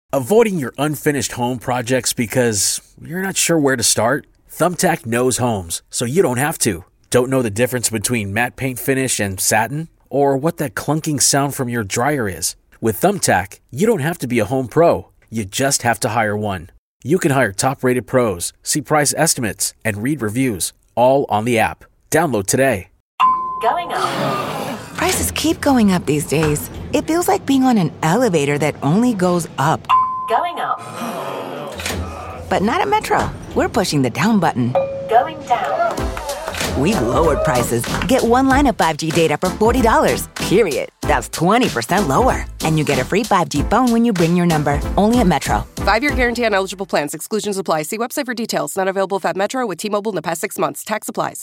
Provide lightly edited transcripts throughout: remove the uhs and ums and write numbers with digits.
Avoiding your unfinished home projects because you're not sure where to start? Thumbtack knows homes, so you don't have to. Don't know the difference between matte paint finish and satin? Or what that clunking sound from your dryer is? With Thumbtack, you don't have to be a home pro. You just have to hire one. You can hire top-rated pros, see price estimates, and read reviews, all on the app. Download today. Going up. Prices keep going up these days. It feels like being on an elevator that only goes up. Going up. But not at Metro. We're pushing the down button. Going down. We've lowered prices. Get one line of 5G data for $40, period. That's 20% lower. And you get a free 5G phone when you bring your number. Only at Metro. 5-year guarantee on eligible plans. Exclusions apply. See website for details. Not available if at Metro with T-Mobile in the past 6 months. Tax applies.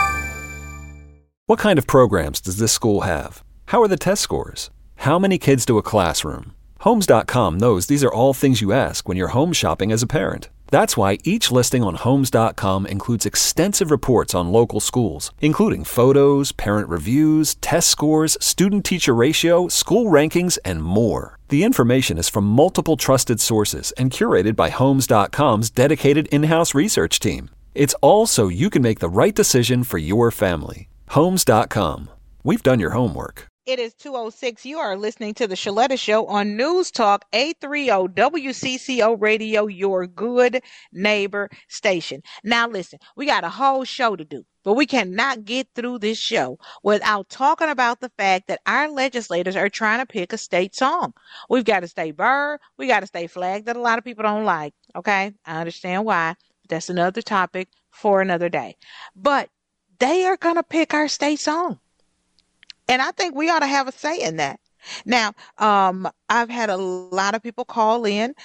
What kind of programs does this school have? How are the test scores? How many kids do a classroom? Homes.com knows these are all things you ask when you're home shopping as a parent. That's why each listing on Homes.com includes extensive reports on local schools, including photos, parent reviews, test scores, student-teacher ratio, school rankings, and more. The information is from multiple trusted sources and curated by Homes.com's dedicated in-house research team. It's all so you can make the right decision for your family. Homes.com. We've done your homework. It is 2:06. You are listening to the Shaletta Show on News Talk 830 WCCO Radio, your good neighbor station. Now listen, we got a whole show to do, but we cannot get through this show without talking about the fact that our legislators are trying to pick a state song. We've got to stay bird. We got to stay flag that a lot of people don't like. Okay, I understand why. But that's another topic for another day. But they are going to pick our state song. And I think we ought to have a say in that. Now, I've had a lot of people call in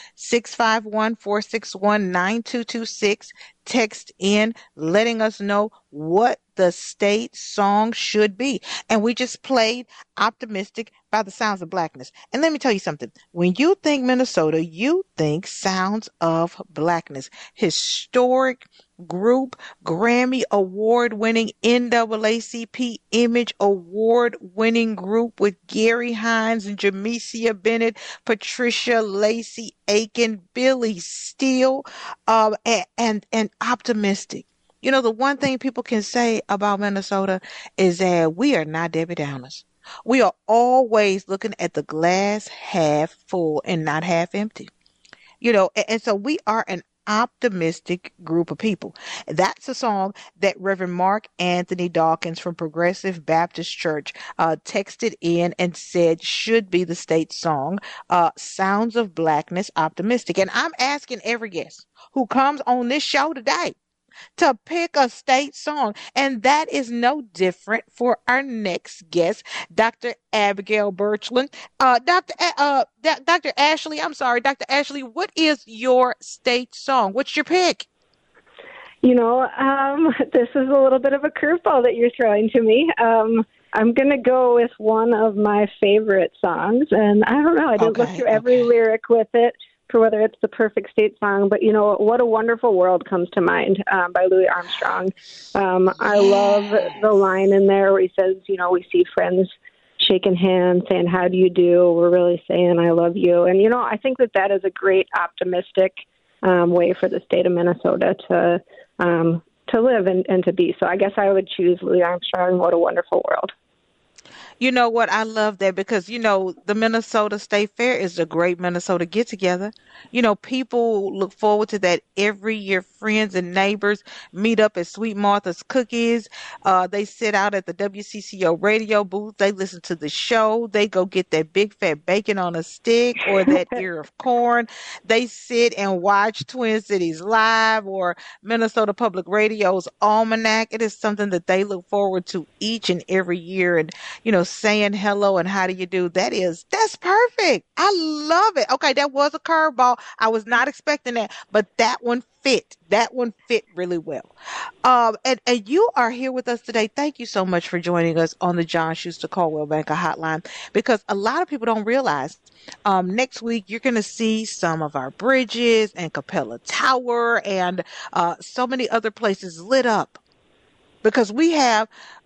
651-461-9226, text in, letting us know what the state song should be. And we just played Optimistic by the Sounds of Blackness. And let me tell you something. When you think Minnesota, you think Sounds of Blackness. Historic group, Grammy award-winning, NAACP Image award-winning group with Gary Hines and Jamesia Bennett, Patricia Lacey Aiken, Billy Steele, and Optimistic. You know, the one thing people can say about Minnesota is that we are not Debbie Downers. We are always looking at the glass half full and not half empty. You know, and so we are an optimistic group of people. That's a song that Reverend Mark Anthony Dawkins from Progressive Baptist Church texted in and said should be the state song, Sounds of Blackness, Optimistic. And I'm asking every guest who comes on this show today to pick a state song. And that is no different for our next guest, Dr. Abigail Birchland. Dr. Ashley, Dr. Ashley, what is your state song? What's your pick? You know, this is a little bit of a curveball that you're throwing to me. I'm going to go with one of my favorite songs. And I don't know, I didn't look through every lyric with it for whether it's the perfect state song, but you know, What a Wonderful World comes to mind by Louis Armstrong. I love the line in there where he says, you know, we see friends shaking hands, saying, how do you do? We're really saying, I love you. And, you know, I think that is a great optimistic way for the state of Minnesota to live and to be. So I guess I would choose Louis Armstrong, What a Wonderful World. You know what? I love that because, you know, the Minnesota State Fair is a great Minnesota get-together. You know, people look forward to that every year. Friends and neighbors meet up at Sweet Martha's Cookies. They sit out at the WCCO radio booth. They listen to the show. They go get that big fat bacon on a stick or that ear of corn. They sit and watch Twin Cities Live or Minnesota Public Radio's Almanac. It is something that they look forward to each and every year. And, you know, saying hello and how do you do, that's perfect. I love it. Okay, that was a curveball. I was not expecting that, but that one fit. That one fit really well. And you are here with us today. Thank you so much for joining us on the John Schuster Caldwell Banker Hotline, because a lot of people don't realize next week you're going to see some of our bridges and Capella Tower and so many other places lit up, because we have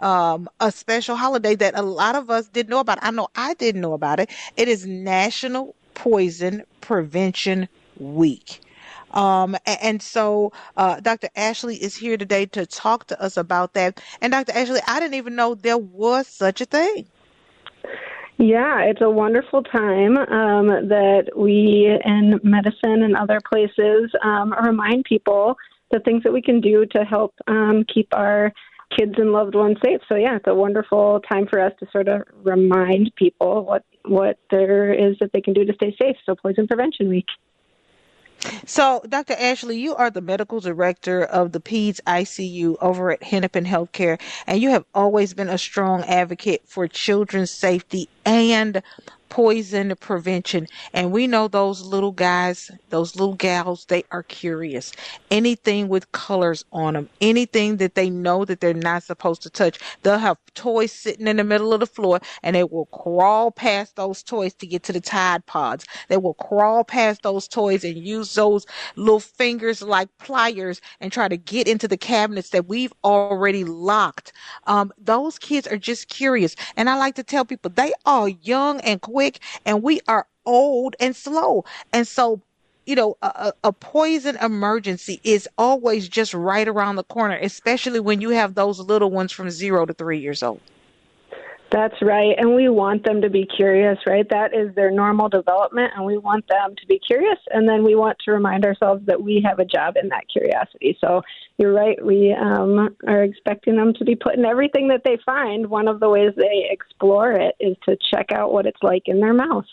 a special holiday that a lot of us didn't know about. I know I didn't know about it. It is National Poison Prevention Week. And so Dr. Ashley is here today to talk to us about that. And Dr. Ashley, I didn't even know there was such a thing. Yeah, it's a wonderful time that we in medicine and other places remind people the things that we can do to help keep our kids and loved ones safe. So, yeah, it's a wonderful time for us to sort of remind people what there is that they can do to stay safe. So, Poison Prevention Week. So, Dr. Ashley, you are the medical director of the PEDS ICU over at Hennepin Healthcare, and you have always been a strong advocate for children's safety and poison prevention. And we know those little guys, those little gals, they are curious. Anything with colors on them, anything that they know that they're not supposed to touch, they'll have toys sitting in the middle of the floor, and they will crawl past those toys to get to the Tide Pods. They will crawl past those toys and use those little fingers like pliers and try to get into the cabinets that we've already locked. Those kids are just curious. And I like to tell people they are young and quick, and we are old and slow. And so, you know, a poison emergency is always just right around the corner, especially when you have those little ones from 0 to 3 years old. That's right. And we want them to be curious, right? That is their normal development, and we want them to be curious. And then we want to remind ourselves that we have a job in that curiosity. So you're right. We are expecting them to be put in everything that they find. One of the ways they explore it is to check out what it's like in their mouth.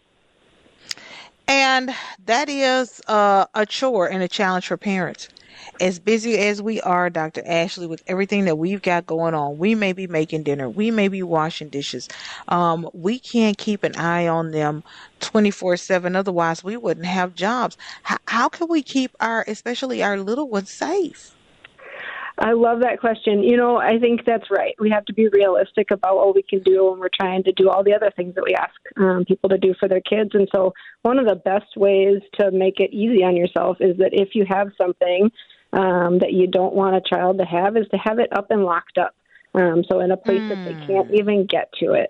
And that is a chore and a challenge for parents. As busy as we are, Dr. Ashley, with everything that we've got going on, we may be making dinner, we may be washing dishes. We can't keep an eye on them 24/7. Otherwise, we wouldn't have jobs. How can we keep especially our little ones safe? I love that question. You know, I think that's right. We have to be realistic about what we can do when we're trying to do all the other things that we ask people to do for their kids. And so one of the best ways to make it easy on yourself is that if you have something that you don't want a child to have, is to have it up and locked up. So in a place that they can't even get to it.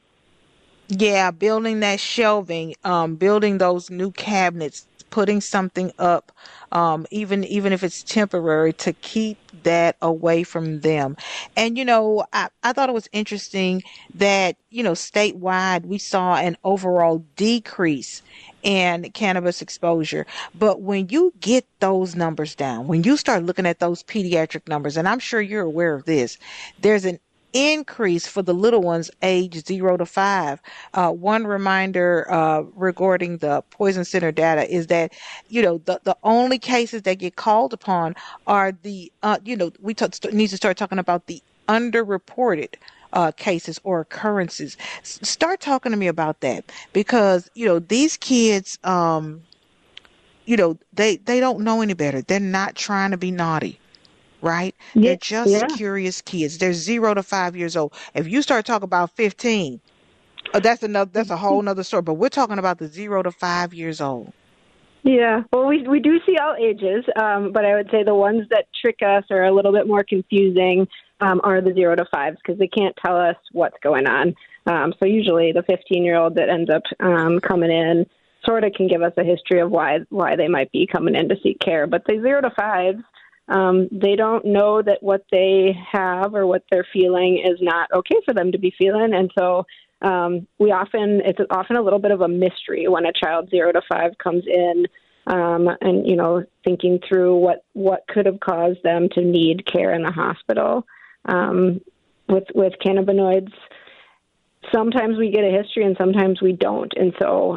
Yeah, building that shelving, building those new cabinets, putting something up, even if it's temporary, to keep that away from them. And, you know, I thought it was interesting that, you know, statewide we saw an overall decrease in cannabis exposure. But when you get those numbers down, when you start looking at those pediatric numbers, and I'm sure you're aware of this, there's an increase for the little ones age 0 to 5. One reminder regarding the Poison Center data is that, you know, the only cases that get called upon are the, you know, we need to start talking about the underreported cases or occurrences. Start talking to me about that, because, you know, these kids, you know, they don't know any better. They're not trying to be naughty. Right? They're just curious kids. They're 0 to 5 years old. If you start talking about 15, that's a whole nother story. But we're talking about the 0 to 5 years old. Yeah, well, we do see all ages, but I would say the ones that trick us or are a little bit more confusing are the 0 to 5s, because they can't tell us what's going on. So usually the 15-year-old that ends up coming in sort of can give us a history of why they might be coming in to seek care. But the 0 to 5s, they don't know that what they have or what they're feeling is not okay for them to be feeling. And so it's often a little bit of a mystery when a child 0 to 5 comes in, and, you know, thinking through what could have caused them to need care in the hospital. With cannabinoids, sometimes we get a history and sometimes we don't. And so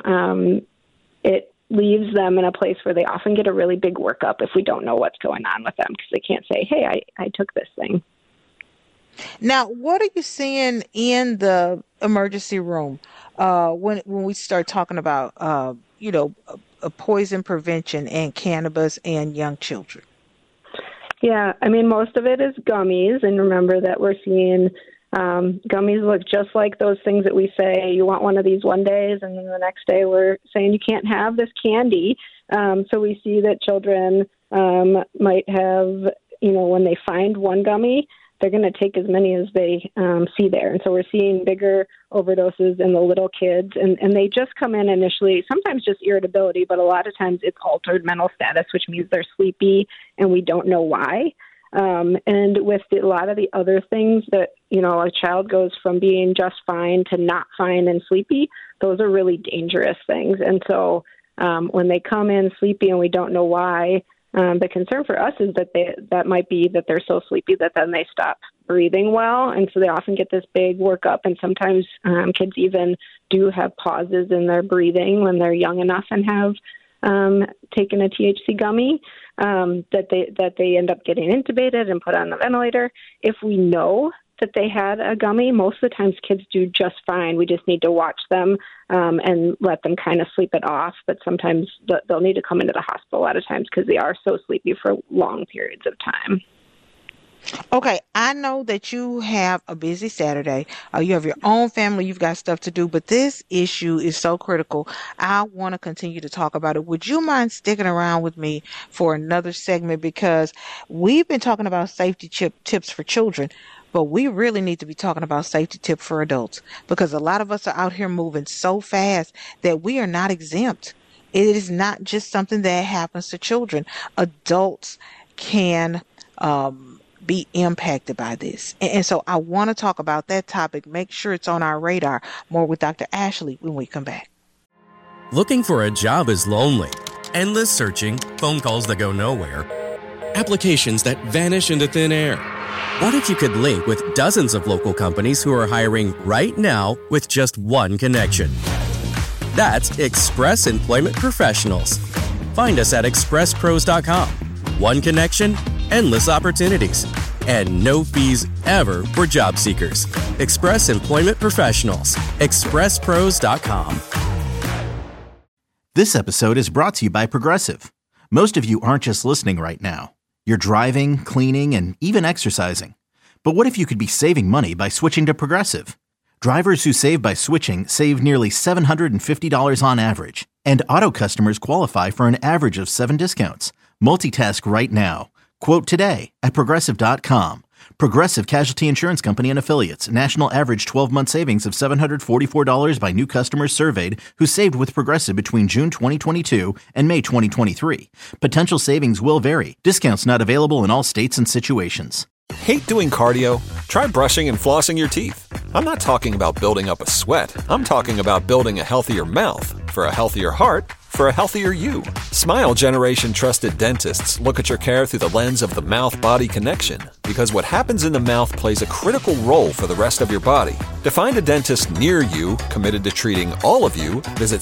it leaves them in a place where they often get a really big workup if we don't know what's going on with them, because they can't say, hey, I took this thing. Now, what are you seeing in the emergency room when we start talking about, you know, poison prevention and cannabis and young children? Yeah, I mean, most of it is gummies. And remember that we're seeing gummies look just like those things that we say, you want one of these one days, and then the next day we're saying you can't have this candy. So we see that children might have, you know, when they find one gummy, they're going to take as many as they see there. And so we're seeing bigger overdoses in the little kids, and they just come in initially, sometimes just irritability, but a lot of times it's altered mental status, which means they're sleepy and we don't know why. And with a lot of the other things that, a child goes from being just fine to not fine and sleepy, those are really dangerous things. And so when they come in sleepy and we don't know why, the concern for us is that might be that they're so sleepy that then they stop breathing well. And so they often get this big workup. And sometimes kids even do have pauses in their breathing when they're young enough and have taken a THC gummy, that they end up getting intubated and put on the ventilator. If we know that they had a gummy, most of the times kids do just fine. We just need to watch them and let them kind of sleep it off. But sometimes they'll need to come into the hospital a lot of times because they are so sleepy for long periods of time. Okay, I know that you have a busy Saturday. You have your own family. You've got stuff to do. But this issue is so critical. I want to continue to talk about it. Would you mind sticking around with me for another segment? Because we've been talking about safety tips for children, but we really need to be talking about safety tips for adults, because a lot of us are out here moving so fast that we are not exempt. It is not just something that happens to children. Adults can be impacted by this. And so I want to talk about that topic. Make sure it's on our radar. More with Dr. Ashley when we come back. Looking for a job is lonely. Endless searching, phone calls that go nowhere, applications that vanish into thin air. What if you could link with dozens of local companies who are hiring right now with just one connection? That's Express Employment Professionals. Find us at expresspros.com. One connection, endless opportunities, and no fees ever for job seekers. Express Employment Professionals. expresspros.com. This episode is brought to you by Progressive. Most of you aren't just listening right now. You're driving, cleaning, and even exercising. But what if you could be saving money by switching to Progressive? Drivers who save by switching save nearly $750 on average, and auto customers qualify for an average of 7 discounts. Multitask right now. Quote today at Progressive.com. Progressive Casualty Insurance Company and Affiliates. National average 12-month savings of $744 by new customers surveyed who saved with Progressive between June 2022 and May 2023. Potential savings will vary. Discounts not available in all states and situations. Hate doing cardio? Try brushing and flossing your teeth. I'm not talking about building up a sweat. I'm talking about building a healthier mouth for a healthier heart for a healthier you. Smile Generation trusted dentists look at your care through the lens of the mouth-body connection, because what happens in the mouth plays a critical role for the rest of your body. To find a dentist near you committed to treating all of you, visit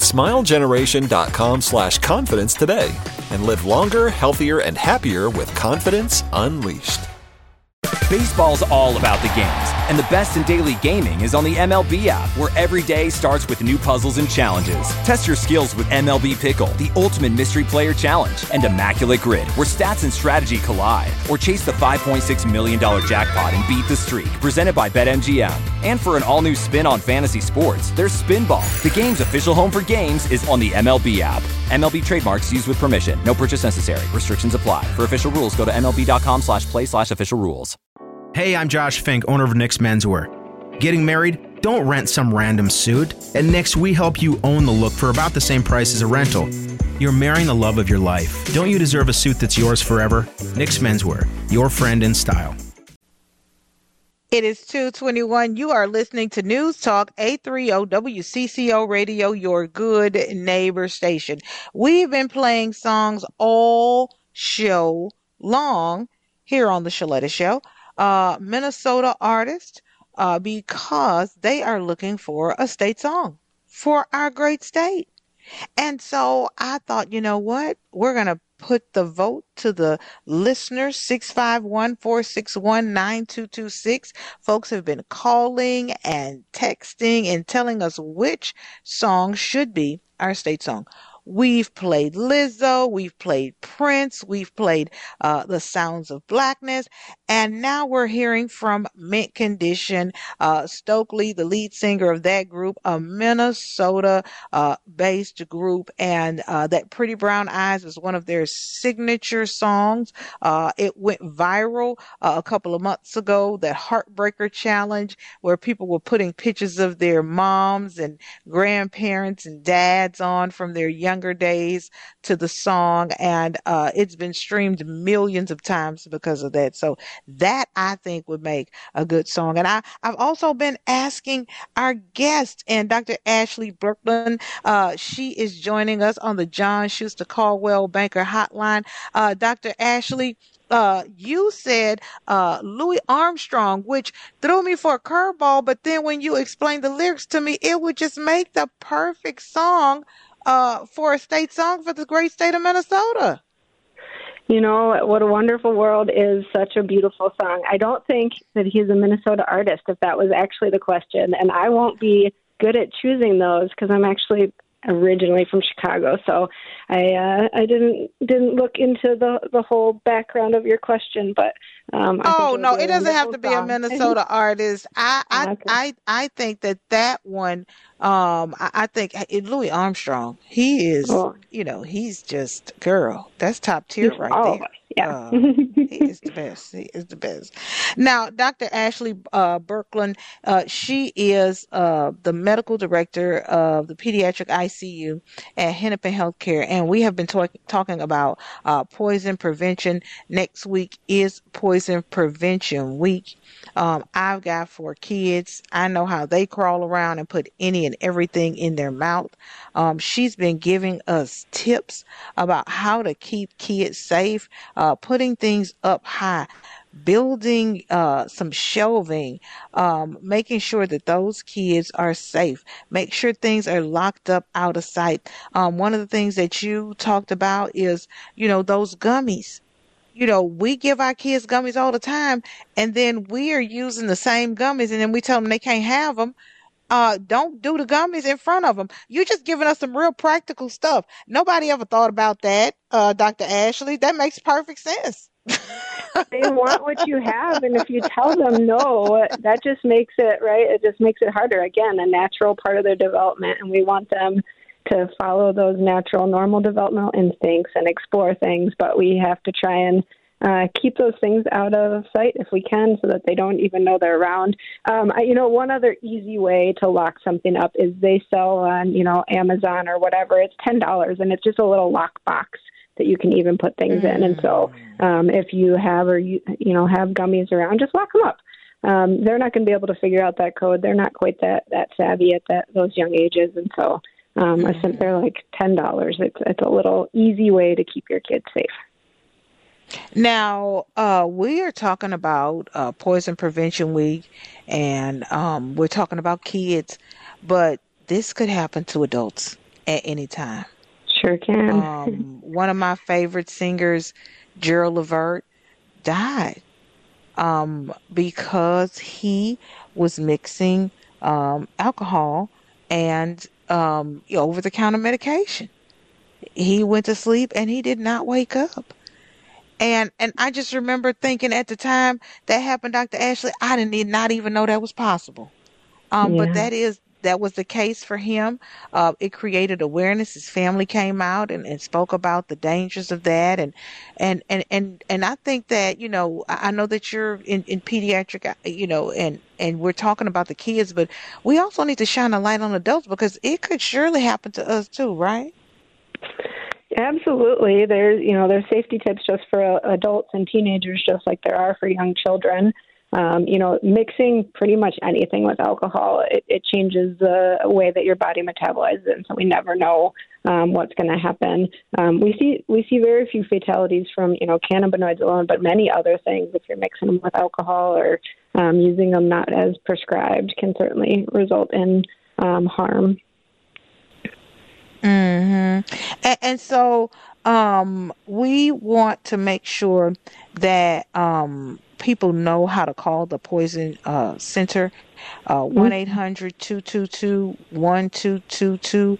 smilegeneration.com/confidence today and live longer, healthier, and happier with confidence unleashed. Baseball's all about the games, and the best in daily gaming is on the MLB app, where every day starts with new puzzles and challenges. Test your skills with MLB Pickle, the ultimate mystery player challenge, and Immaculate Grid, where stats and strategy collide. Or chase the $5.6 million jackpot and beat the streak, presented by BetMGM. And for an all-new spin on fantasy sports, there's Spinball. The game's official home for games is on the MLB app. MLB trademarks used with permission. No purchase necessary. Restrictions apply. For official rules, go to MLB.com/play/official rules. Hey, I'm Josh Fink, owner of Nick's Menswear. Getting married? Don't rent some random suit. At Nick's, we help you own the look for about the same price as a rental. You're marrying the love of your life. Don't you deserve a suit that's yours forever? Nick's Menswear, your friend in style. It is 2:21. You are listening to News Talk 830 WCCO Radio, your good neighbor station. We've been playing songs all show long here on the Shaletta Show. Minnesota artist, because they are looking for a state song for our great state. And so I thought, you know what? We're going to put the vote to the listeners, 651-461-9226. Folks have been calling and texting and telling us which song should be our state song. We've played Lizzo, we've played Prince, we've played The Sounds of Blackness, and now we're hearing from Mint Condition, Stokely, the lead singer of that group, a Minnesota-based group, and that Pretty Brown Eyes is one of their signature songs. It went viral a couple of months ago, that Heartbreaker Challenge, where people were putting pictures of their moms and grandparents and dads on from their younger days to the song, and it's been streamed millions of times because of that. So that, I think, would make a good song. And I've also been asking our guest, and Dr. Ashley Brooklyn, she is joining us on the John Schuster Caldwell Banker Hotline. Dr. Ashley, you said Louis Armstrong, which threw me for a curveball, but then when you explained the lyrics to me, it would just make the perfect song for a state song for the great state of Minnesota. You know, What a Wonderful World is such a beautiful song. I don't think that he's a Minnesota artist, if that was actually the question. And I won't be good at choosing those because I'm actually originally from Chicago. So I didn't look into the whole background of your question, but it doesn't have to be a Minnesota artist. I think that one. I think Louis Armstrong. He is. He's just girl. That's top tier right there. Yeah. He is the best. He is the best. Now, Dr. Ashley Brooklyn, she is the medical director of the pediatric ICU at Hennepin Healthcare, and we have been talking about poison prevention. Next week is Poison Prevention Week. I've got 4 kids. I know how they crawl around and put any and everything in their mouth. She's been giving us tips about how to keep kids safe, putting things up high, building some shelving, making sure that those kids are safe, make sure things are locked up out of sight. One of the things that you talked about is, those gummies. We give our kids gummies all the time, and then we are using the same gummies, and then we tell them they can't have them. Don't do the gummies in front of them. You're just giving us some real practical stuff. Nobody ever thought about that, Dr. Ashley. That makes perfect sense. They want what you have, and if you tell them no, that just makes it, right? It just makes it harder. Again, a natural part of their development, and we want them to follow those natural, normal developmental instincts and explore things, but we have to try and keep those things out of sight if we can so that they don't even know they're around. One other easy way to lock something up is they sell on, Amazon or whatever. It's $10, and it's just a little lock box that you can even put things in. And so if you have have gummies around, just lock them up. They're not going to be able to figure out that code. They're not quite that savvy at those young ages. And so they're like $10. It's a little easy way to keep your kids safe. Now, we are talking about Poison Prevention Week, and we're talking about kids, but this could happen to adults at any time. Sure can. One of my favorite singers, Gerald Levert, died because he was mixing alcohol and over-the-counter medication. He went to sleep and he did not wake up. And I just remember thinking at the time that happened, Dr. Ashley, I did not even know that was possible. But that was the case for him. It created awareness. His family came out and spoke about the dangers of that. And I think that, I know that you're in pediatric, and we're talking about the kids, but we also need to shine a light on adults because it could surely happen to us too, right? Absolutely. There's safety tips just for adults and teenagers, just like there are for young children. Mixing pretty much anything with alcohol, it changes the way that your body metabolizes it, and so we never know what's going to happen. We see very few fatalities from cannabinoids alone, but many other things. If you're mixing them with alcohol or using them not as prescribed, can certainly result in harm. Mm-hmm. And so we want to make sure that people know how to call the Poison Center, 1-800-222-1222,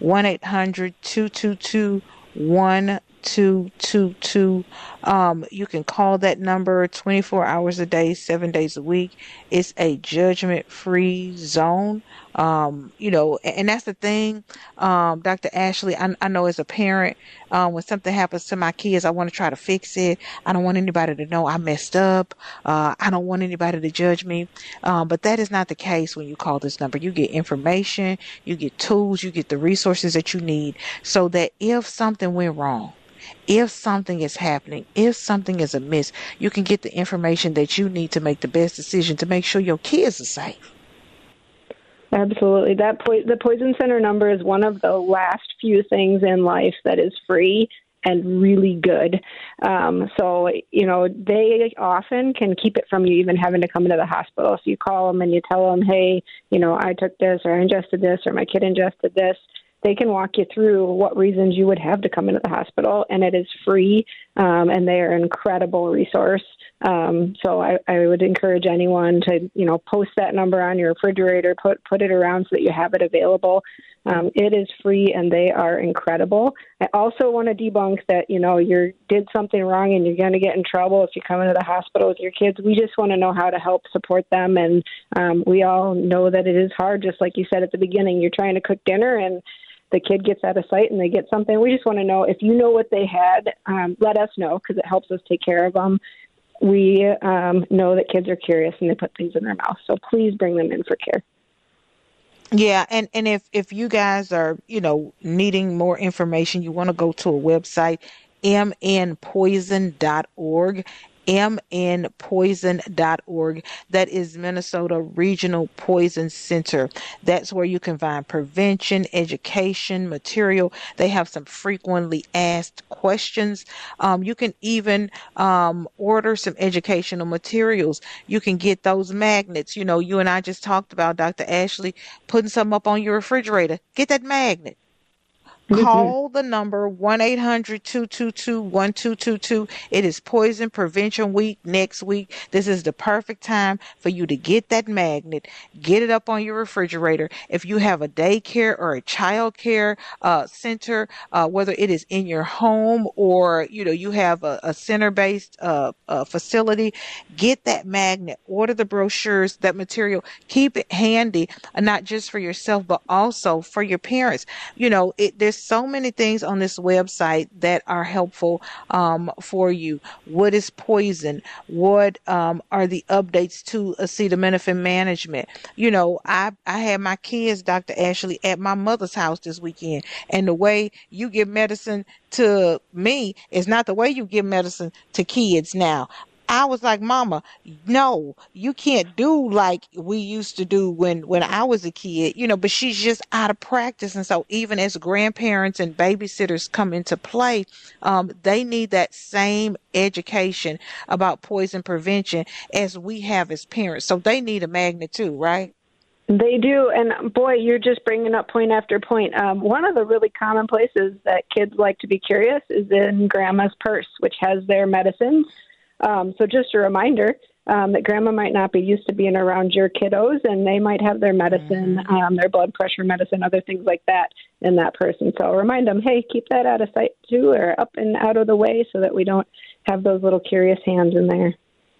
1-800-222-1222. You can call that number 24 hours a day, 7 days a week. It's a judgment-free zone. And that's the thing, Dr. Ashley, I know as a parent, when something happens to my kids, I want to try to fix it. I don't want anybody to know I messed up. I don't want anybody to judge me. But that is not the case when you call this number. You get information, you get tools, you get the resources that you need so that if something went wrong, if something is happening, if something is amiss, you can get the information that you need to make the best decision to make sure your kids are safe. Absolutely. The Poison Center number is one of the last few things in life that is free and really good. So they often can keep it from you even having to come into the hospital. So you call them and you tell them, hey, I took this or I ingested this or my kid ingested this. They can walk you through what reasons you would have to come into the hospital, and it is free, and they are an incredible resource. So I would encourage anyone to, post that number on your refrigerator, put it around so that you have it available. It is free, and they are incredible. I also want to debunk that, you did something wrong and you're going to get in trouble if you come into the hospital with your kids. We just want to know how to help support them, and we all know that it is hard, just like you said at the beginning. You're trying to cook dinner, and the kid gets out of sight and they get something. We just want to know if you know what they had, let us know because it helps us take care of them. We know that kids are curious and they put things in their mouth. So please bring them in for care. Yeah, and if you guys are, needing more information, you want to go to a website, mnpoison.org. mnpoison.org. That is Minnesota Regional Poison Center. That's where you can find prevention, education, material. They have some frequently asked questions. You can even order some educational materials. You can get those magnets. You and I just talked about, Dr. Ashley, putting something up on your refrigerator. Get that magnet. Call the number 1-800-222-1222. It is Poison Prevention Week next week. This is the perfect time for you to get that magnet, get it up on your refrigerator. If you have a daycare or a child care center, whether it is in your home or, you have a center-based facility, get that magnet, order the brochures, that material, keep it handy, not just for yourself, but also for your parents. There's so many things on this website that are helpful for you. What is poison? What are the updates to acetaminophen management? I had my kids, Dr. Ashley, at my mother's house this weekend, and the way you give medicine to me is not the way you give medicine to kids now. I was like, Mama, no, you can't do like we used to do when I was a kid, but she's just out of practice. And so even as grandparents and babysitters come into play, they need that same education about poison prevention as we have as parents. So they need a magnet too, right? They do. And boy, you're just bringing up point after point. One of the really common places that kids like to be curious is in grandma's purse, which has their medicines. So just a reminder that grandma might not be used to being around your kiddos, and they might have their medicine, their blood pressure medicine, other things like that in that person. So remind them, hey, keep that out of sight too, or up and out of the way so that we don't have those little curious hands in there.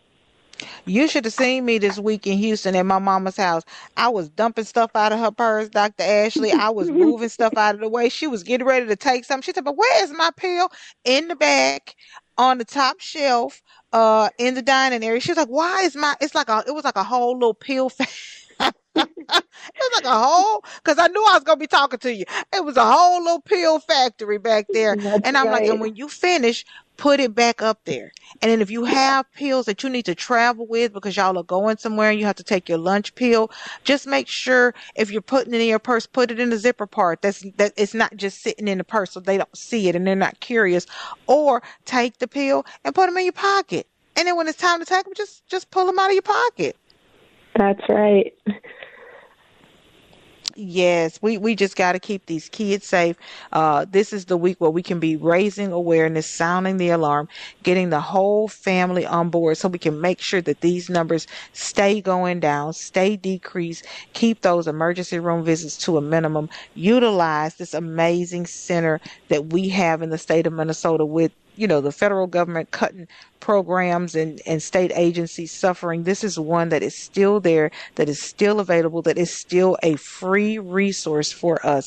You should have seen me this week in Houston at my mama's house. I was dumping stuff out of her purse, Dr. Ashley. I was moving stuff out of the way. She was getting ready to take something. She said, but where is my pill? In the back on the top shelf in the dining area. She was like, why is it was like a whole little pill it was like a whole, because I knew I was going to be talking to you. It was a whole little pill factory back there. And I'm like, and when you finish, put it back up there. And then if you have pills that you need to travel with because y'all are going somewhere and you have to take your lunch pill, just make sure if you're putting it in your purse, put it in the zipper part. That it's not just sitting in the purse so they don't see it and they're not curious. Or take the pill and put them in your pocket. And then when it's time to take them, just pull them out of your pocket. That's right. Yes, we just got to keep these kids safe. This is the week where we can be raising awareness, sounding the alarm, getting the whole family on board so we can make sure that these numbers stay going down, stay decreased, keep those emergency room visits to a minimum, utilize this amazing center that we have in the state of Minnesota with the federal government cutting programs and state agencies suffering. This is one that is still there, that is still available, that is still a free resource for us.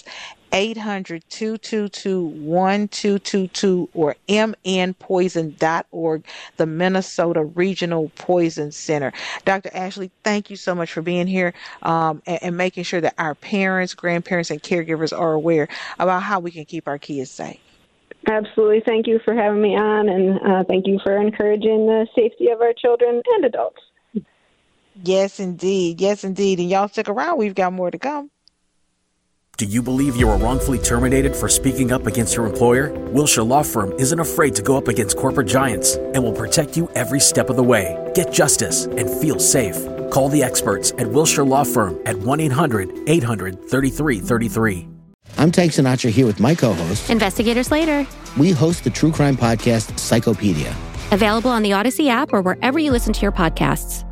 800-222-1222 or mnpoison.org, the Minnesota Regional Poison Center. Dr. Ashley, thank you so much for being here and making sure that our parents, grandparents, and caregivers are aware about how we can keep our kids safe. Absolutely. Thank you for having me on, and thank you for encouraging the safety of our children and adults. Yes, indeed. Yes, indeed. And y'all stick around. We've got more to come. Do you believe you were wrongfully terminated for speaking up against your employer? Wilshire Law Firm isn't afraid to go up against corporate giants and will protect you every step of the way. Get justice and feel safe. Call the experts at Wilshire Law Firm at 1-800-800-3333. I'm Tank Sinatra here with my co-host, Investigator Slater. We host the true crime podcast, Psychopedia. Available on the Odyssey app or wherever you listen to your podcasts.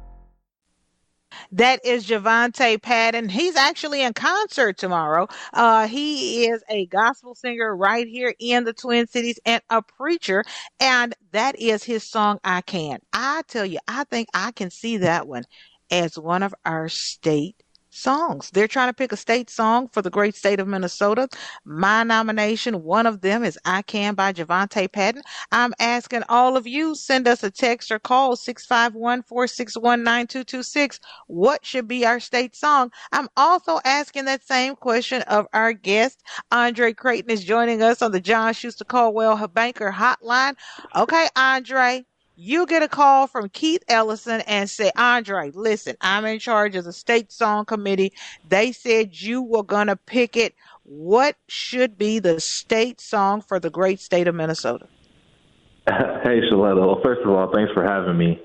That is Javante Patton. He's actually in concert tomorrow. He is a gospel singer right here in the Twin Cities and a preacher. And that is his song, I Can. I tell you, I think I can see that one as one of our state songs. They're trying to pick a state song for the great state of Minnesota. My nomination, one of them is I Can by Javante Patton. I'm asking all of you, send us a text or call 651-461-9226. What should be our state song? I'm also asking that same question of our guest. Andre Creighton is joining us on the John Schuster Caldwell Banker Hotline. Okay, Andre. You get a call from Keith Ellison and say, Andre, listen, I'm in charge of the state song committee. They said you were going to pick it. What should be the state song for the great state of Minnesota? Hey, Shaletta. Well, first of all, thanks for having me.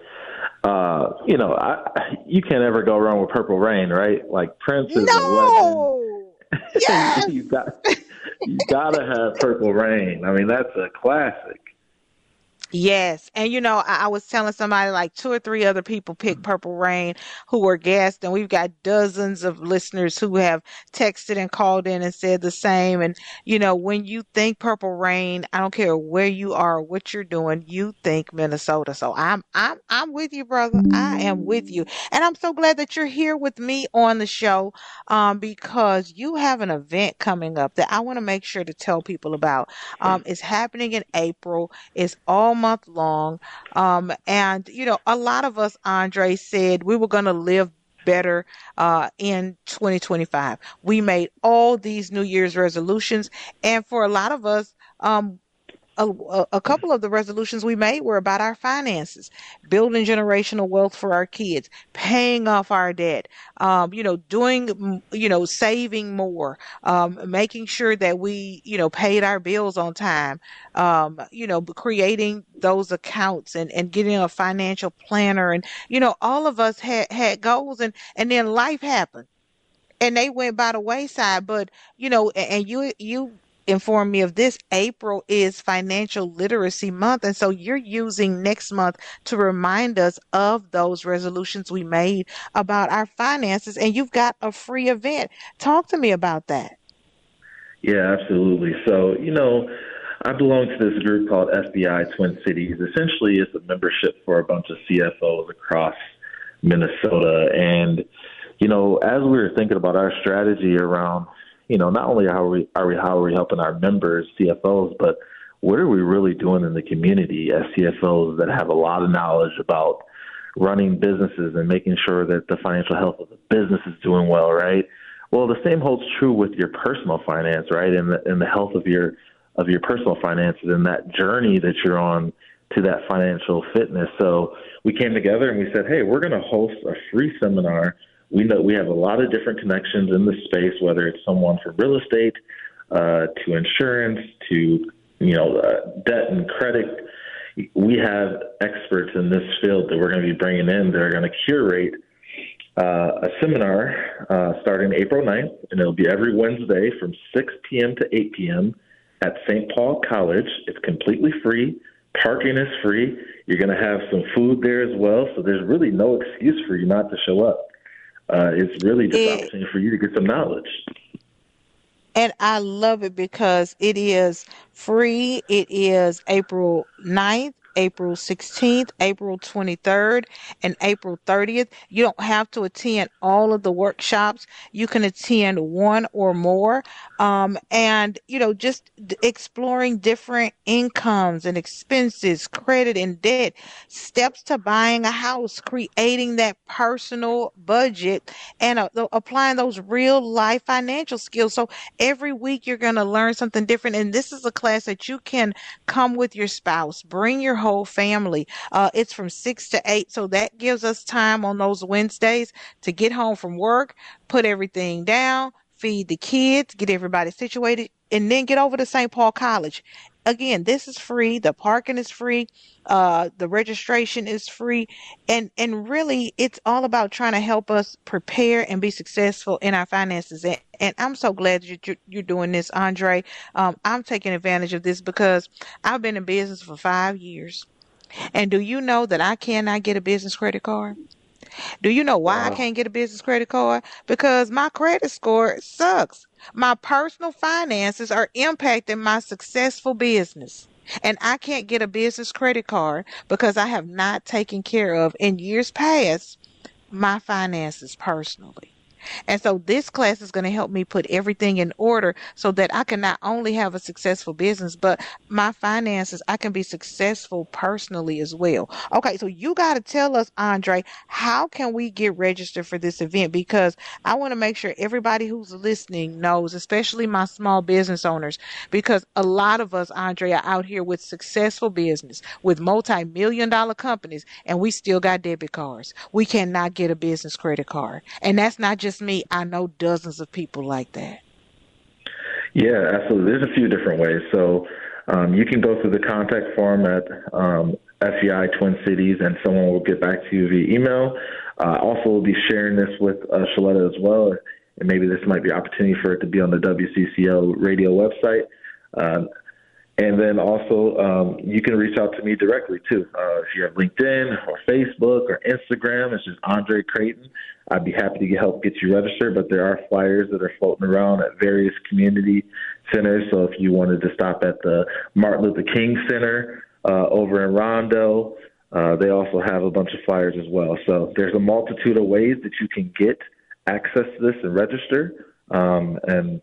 You can't ever go wrong with Purple Rain, right? Like Prince is a legend. Yes! you gotta have Purple Rain. I mean, that's a classic. Yes. And, I was telling somebody like 2 or 3 other people picked Purple Rain who were guests, and we've got dozens of listeners who have texted and called in and said the same. And, when you think Purple Rain, I don't care where you are, or what you're doing, you think Minnesota. So I'm with you, brother. I am with you. And I'm so glad that you're here with me on the show because you have an event coming up that I want to make sure to tell people about. It's happening in April. It's all month long. And, a lot of us, Andre, said we were going to live better in 2025. We made all these New Year's resolutions. And for a lot of us, a couple of the resolutions we made were about our finances, building generational wealth for our kids, paying off our debt, doing, saving more, making sure that we, paid our bills on time, creating those accounts and getting a financial planner. And, all of us had goals and then life happened and they went by the wayside. But, and you informed me of this. April is Financial Literacy Month, and so you're using next month to remind us of those resolutions we made about our finances, and you've got a free event. Talk to me about that. Yeah, absolutely. So, I belong to this group called FBI Twin Cities. Essentially, it's a membership for a bunch of CFOs across Minnesota. And, as we were thinking about our strategy around not only how are we helping our members, CFOs, but what are we really doing in the community as CFOs that have a lot of knowledge about running businesses and making sure that the financial health of the business is doing well, right? Well, the same holds true with your personal finance, right? And the health of your personal finances and that journey that you're on to that financial fitness. So we came together and we said, hey, we're going to host a free seminar. We know we have a lot of different connections in this space, whether it's someone from real estate to insurance to, debt and credit. We have experts in this field that we're going to be bringing in that are going to curate a seminar starting April 9th, and it'll be every Wednesday from 6 p.m. to 8 p.m. at St. Paul College. It's completely free. Parking is free. You're going to have some food there as well, so there's really no excuse for you not to show up. It's really just an opportunity for you to get some knowledge. And I love it because it is free. It is April 9th, April 16th, April 23rd, and April 30th. You don't have to attend all of the workshops. You can attend one or more. And, just exploring different incomes and expenses, credit and debt, steps to buying a house, creating that personal budget, and applying those real life financial skills. So every week you're going to learn something different. And this is a class that you can come with your spouse, bring your whole family. It's from 6 to 8. So that gives us time on those Wednesdays to get home from work, put everything down, feed the kids, get everybody situated, and then get over to St. Paul College. Again, this is free. The parking is free. The registration is free. And really, it's all about trying to help us prepare and be successful in our finances. And I'm so glad you're doing this, Andre. I'm taking advantage of this because I've been in business for 5 years. And do you know that I cannot get a business credit card? Do you know why I can't get a business credit card? Because my credit score sucks. My personal finances are impacting my successful business. And I can't get a business credit card because I have not taken care of, in years past, my finances personally. And so this class is going to help me put everything in order so that I can not only have a successful business, but my finances, I can be successful personally as well. Okay, so you got to tell us, Andre, how can we get registered for this event? Because I want to make sure everybody who's listening knows, especially my small business owners, because a lot of us, Andre, are out here with successful business, with multi-million-dollar companies, and we still got debit cards. We cannot get a business credit card. And that's not just me. I know dozens of people like that. Yeah, absolutely. There's a few different ways. So you can go through the contact form at FEI Twin Cities, and someone will get back to you via email. Also, we'll be sharing this with Shaletta as well, and maybe this might be an opportunity for it to be on the WCCO radio website. And then also, you can reach out to me directly, too. If you have LinkedIn or Facebook or Instagram, it's just Andre Creighton. I'd be happy to help get you registered, but there are flyers that are floating around at various community centers. So if you wanted to stop at the Martin Luther King Center over in Rondo, they also have a bunch of flyers as well. So there's a multitude of ways that you can get access to this and register. I'm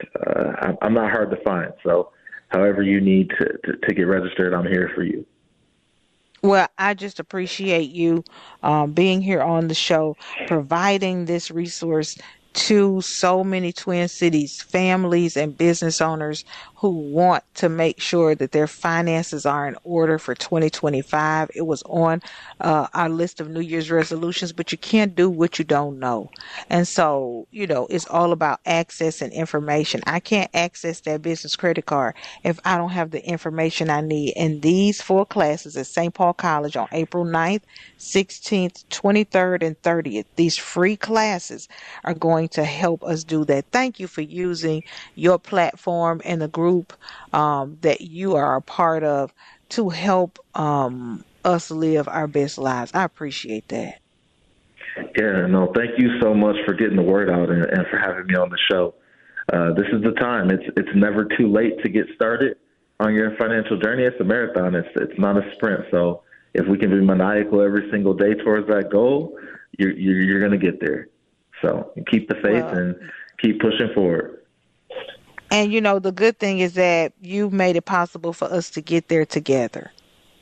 not hard to find. So however you need to get registered, I'm here for you. Well, I just appreciate you being here on the show, providing this resource to so many Twin Cities families and business owners who want to make sure that their finances are in order for 2025. It was on our list of New Year's resolutions, but you can't do what you don't know. And so, it's all about access and information. I can't access that business credit card if I don't have the information I need. And these 4 classes at St. Paul College on April 9th, 16th, 23rd, and 30th, these free classes are going to help us do that. Thank you for using your platform and the group that you are a part of to help us live our best lives. I appreciate that. Yeah, no, thank you so much for getting the word out and for having me on the show. This is the time. It's never too late to get started on your financial journey. It's a marathon. It's not a sprint. So if we can be maniacal every single day towards that goal, you're going to get there. So keep the faith and keep pushing forward. And, the good thing is that you've made it possible for us to get there together.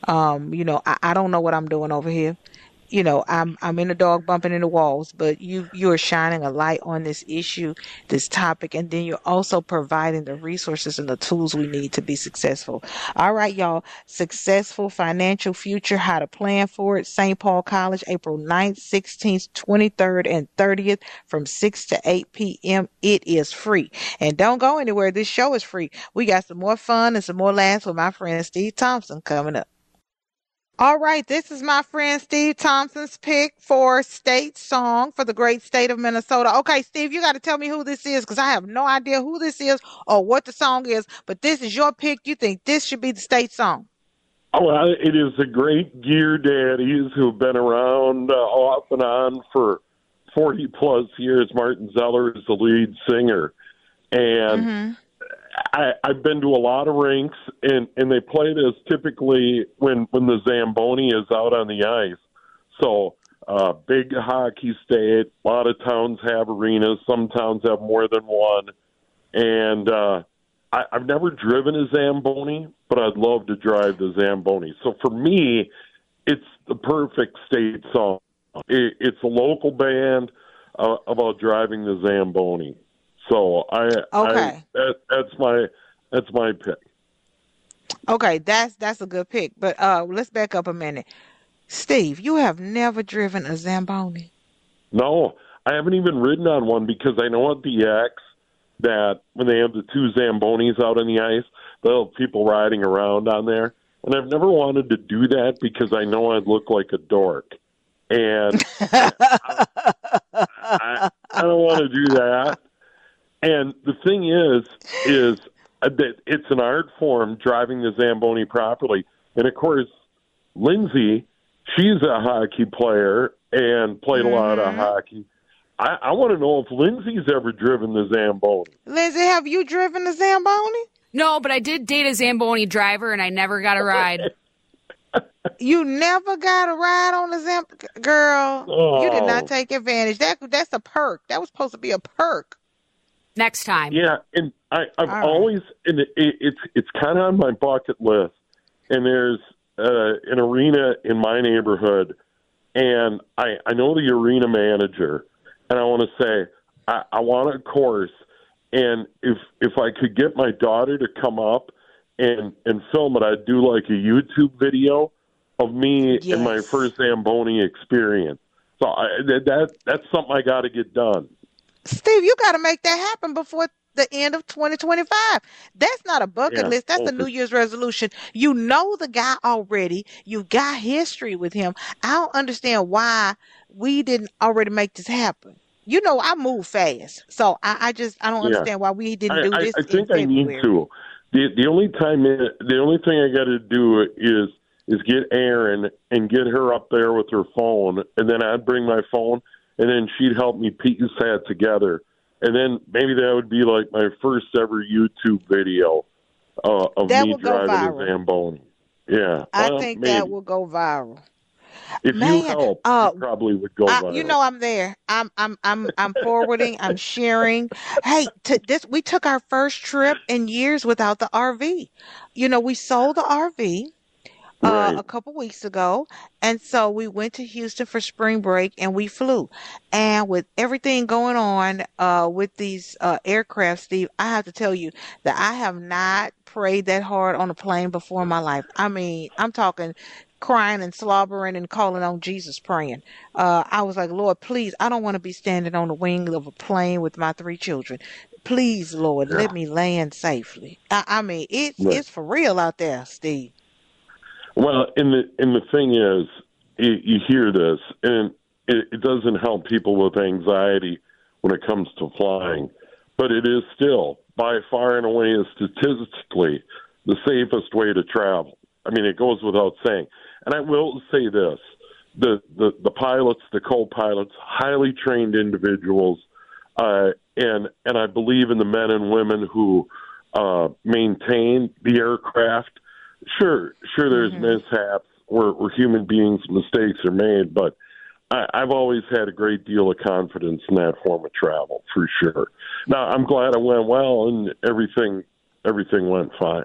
I don't know what I'm doing over here. I'm in the dog bumping in the walls, but you're shining a light on this issue, this topic, and then you're also providing the resources and the tools we need to be successful. All right, y'all. Successful financial future, how to plan for it. St. Paul College, April 9th, 16th, 23rd, and 30th from 6 to 8 p.m. It is free. And don't go anywhere. This show is free. We got some more fun and some more laughs with my friend Steve Thompson coming up. All right, this is my friend Steve Thompson's pick for state song for the great state of Minnesota. Okay, Steve, you got to tell me who this is because I have no idea who this is or what the song is, but this is your pick. You think this should be the state song? Oh, it is the great Gear Daddies who've been around off and on for 40-plus years. Martin Zeller is the lead singer. And I've been to a lot of rinks, and they play this typically when the Zamboni is out on the ice. So big hockey state, a lot of towns have arenas. Some towns have more than one. And I've never driven a Zamboni, but I'd love to drive the Zamboni. So for me, it's the perfect state song. It's a local band about driving the Zamboni. So that's my pick. Okay, that's a good pick. But let's back up a minute. Steve, you have never driven a Zamboni? No, I haven't even ridden on one because I know at the X that when they have the two Zambonis out on the ice, they'll have people riding around on there. And I've never wanted to do that because I know I'd look like a dork. And I don't want to do that. And the thing is that it's an art form, driving the Zamboni properly. And, of course, Lindsay, she's a hockey player and played a lot of hockey. I want to know if Lindsay's ever driven the Zamboni. Lindsay, have you driven the Zamboni? No, but I did date a Zamboni driver, and I never got a ride. You never got a ride on the Zamboni? Girl, you did not take advantage. That's a perk. That was supposed to be a perk. Next time. Yeah, and I've always, and it's kind of on my bucket list, and there's an arena in my neighborhood, and I know the arena manager, and I want to say, I want a course, and if I could get my daughter to come up and film it, I'd do like a YouTube video of me and my first Zamboni experience. So that's something I got to get done. Steve, you got to make that happen before the end of 2025. That's not a bucket list. That's a New Year's resolution. You know the guy already. You got history with him. I don't understand why we didn't already make this happen. You know, I move fast, so I don't understand why we didn't do this. I think I need to. The only thing I got to do is get Erin and get her up there with her phone, and then I'd bring my phone, and then she'd help me piece that together. And then maybe that would be like my first ever YouTube video of me driving a Zamboni. Yeah. I think that will go viral. If you help, it probably would go viral. You know I'm there. I'm forwarding, I'm sharing. Hey, we took our first trip in years without the RV. You know, we sold the RV a couple weeks ago, and so we went to Houston for spring break, and we flew. And with everything going on with these aircraft, Steve, I have to tell you that I have not prayed that hard on a plane before in my life. I mean, I'm talking crying and slobbering and calling on Jesus, praying. I was like, Lord, please, I don't want to be standing on the wing of a plane with my 3 children. Please, Lord, let me land safely. I mean, it's for real out there, Steve. Well, and the thing is, you hear this, and it doesn't help people with anxiety when it comes to flying, but it is still, by far and away, statistically, the safest way to travel. I mean, it goes without saying. And I will say this, the pilots, the co-pilots, highly trained individuals, and I believe in the men and women who maintain the aircraft. Sure, there's mishaps where human beings' mistakes are made, but I've always had a great deal of confidence in that form of travel, for sure. Now, I'm glad it went well and everything went fine.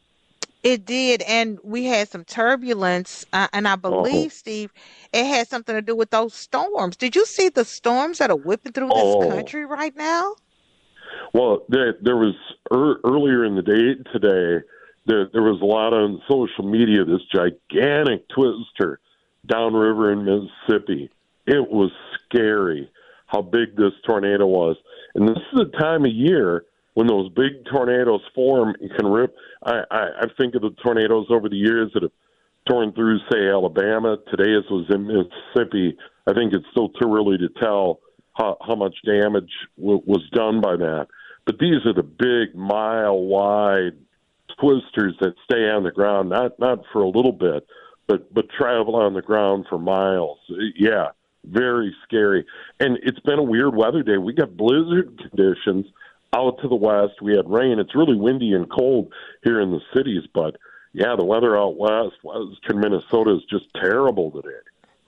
It did, and we had some turbulence, and I believe, Steve, it had something to do with those storms. Did you see the storms that are whipping through this country right now? Well, there was earlier in the day today, there was a lot on social media, this gigantic twister downriver in Mississippi. It was scary how big this tornado was. And this is a time of year when those big tornadoes form and can rip. I think of the tornadoes over the years that have torn through, say, Alabama. Today it was in Mississippi. I think it's still too early to tell how much damage was done by that. But these are the big, mile-wide twisters that stay on the ground, not for a little bit, but travel on the ground for miles. Yeah, very scary. And it's been a weird weather day. We got blizzard conditions out to the west. We had rain. It's really windy and cold here in the cities, but yeah, the weather out west, western Minnesota, is just terrible today.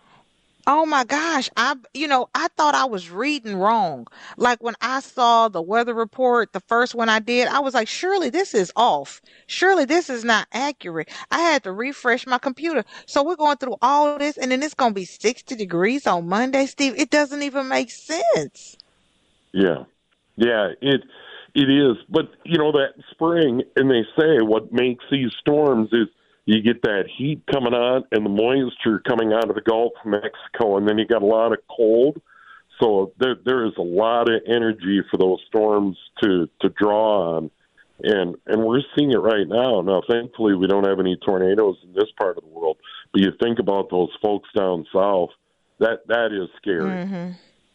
Oh my gosh. I thought I was reading wrong. Like when I saw the weather report, the first one I did, I was like, surely this is off. Surely this is not accurate. I had to refresh my computer. So we're going through all of this and then it's going to be 60 degrees on Monday, Steve. It doesn't even make sense. Yeah. Yeah, it is. But, that spring, and they say what makes these storms is you get that heat coming on and the moisture coming out of the Gulf of Mexico, and then you got a lot of cold. So there is a lot of energy for those storms to draw on, and we're seeing it right now. Now, thankfully, we don't have any tornadoes in this part of the world, but you think about those folks down south, that is scary. Mm-hmm.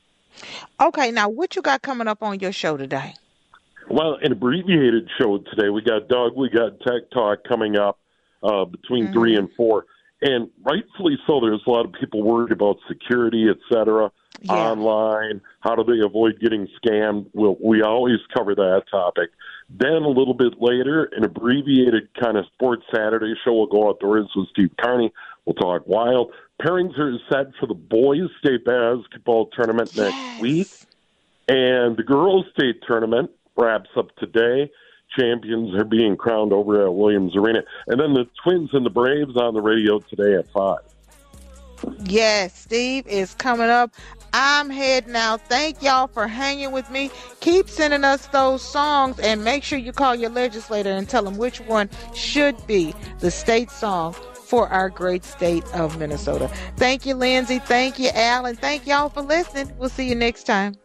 Okay, now what you got coming up on your show today? Well, an abbreviated show today. We got Doug, we got Tech Talk coming up. Between 3 and 4. And rightfully so, there's a lot of people worried about security, et cetera, online. How do they avoid getting scammed? We always cover that topic. Then a little bit later, an abbreviated kind of Sports Saturday show. We'll go outdoors with Steve Carney. We'll talk wild. Pairings are set for the boys' state basketball tournament next week. And the girls' state tournament wraps up today. Champions are being crowned over at Williams Arena. And then the Twins and the Braves on the radio today at 5. Yes, Steve is coming up. I'm heading out. Thank y'all for hanging with me. Keep sending us those songs and make sure you call your legislator and tell them which one should be the state song for our great state of Minnesota. Thank you, Lindsay. Thank you, Al. And thank y'all for listening. We'll see you next time.